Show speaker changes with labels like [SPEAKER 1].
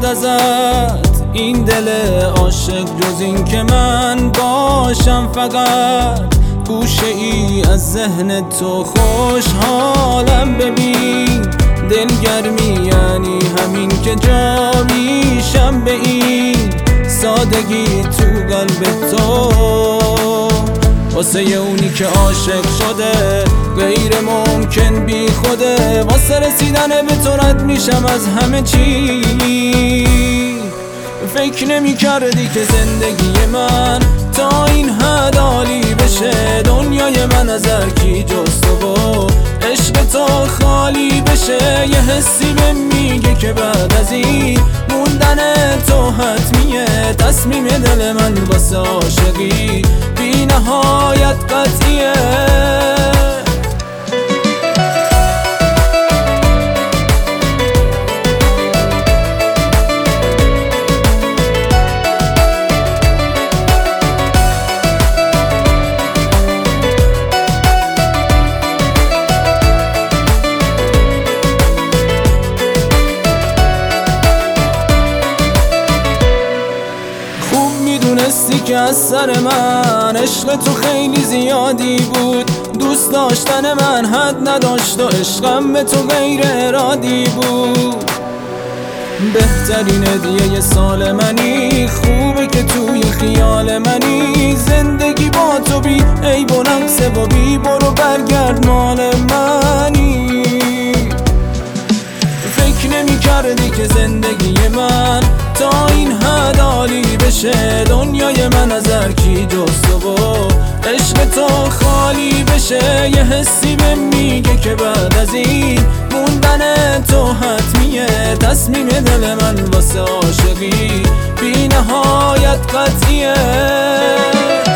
[SPEAKER 1] ازت این دل عاشق، جز این که من باشم فقط گوشه ای از ذهن تو. خوشحالم ببین دلگرمی یعنی همین که جا میشم به این سادگی تو قلب تو. واسه اونی که عاشق شده غیر ممکن بی خوده، واسه رسیدن به تو رد میشم از همه چی. فکر نمی کردی که زندگی من تا این حد عالی بشه، دنیای من از هرکی جز تو و عشق تو خالی بشه. یه حسی به میگه که بعد از این موندن تو حتمیه، تصمیم دل من واسه عاشقی بی نهایت قطعیه. میدونستی که از سر من عشق تو خیلی زیادی بود، دوست داشتن من حد نداشت و عشقم به تو غیر ارادی بود. بهترین هدیه سال منی، خوبه که توی خیال منی، زندگی با تو بی عیب و نقصه و بی برو برگرد مال منی. فکر نمی کردی که زندگی من تا این حد عالی بشه، دنیای من از هرکی جز تو و عشق تو خالی بشه. یه حسی به میگه که بعد از این موندن تو حتمیه، تصمیم دل من واسه عاشقی بی نهایت قطعیه.